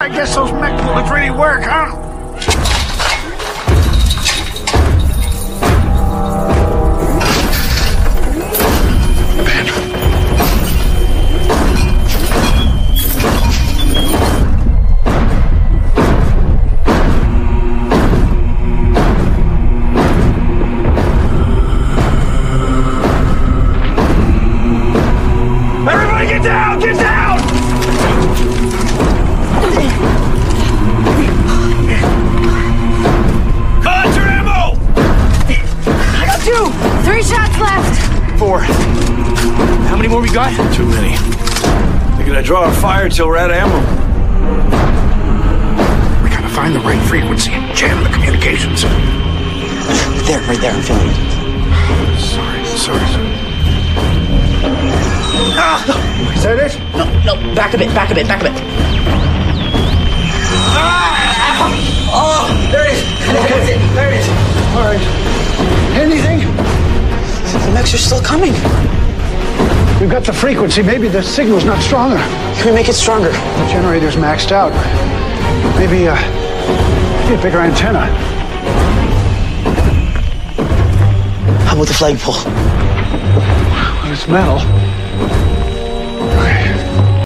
I guess those mech bullets really work, huh? Everybody get down! Get down! Your ammo! I got 2! 3 shots left! 4. How many more we got? Too many. They're gonna draw our fire till we're out of ammo. We gotta find the right frequency and jam the communications. Right there, I'm feeling it. Sorry. Is that it? No, back a bit. Oh, there it is. Okay. There it is. All right. Anything? The mechs are still coming. We've got the frequency. Maybe the signal's not strong enough. Can we make it stronger? The generator's maxed out. Maybe a bigger antenna. How about the flagpole? Well, it's metal.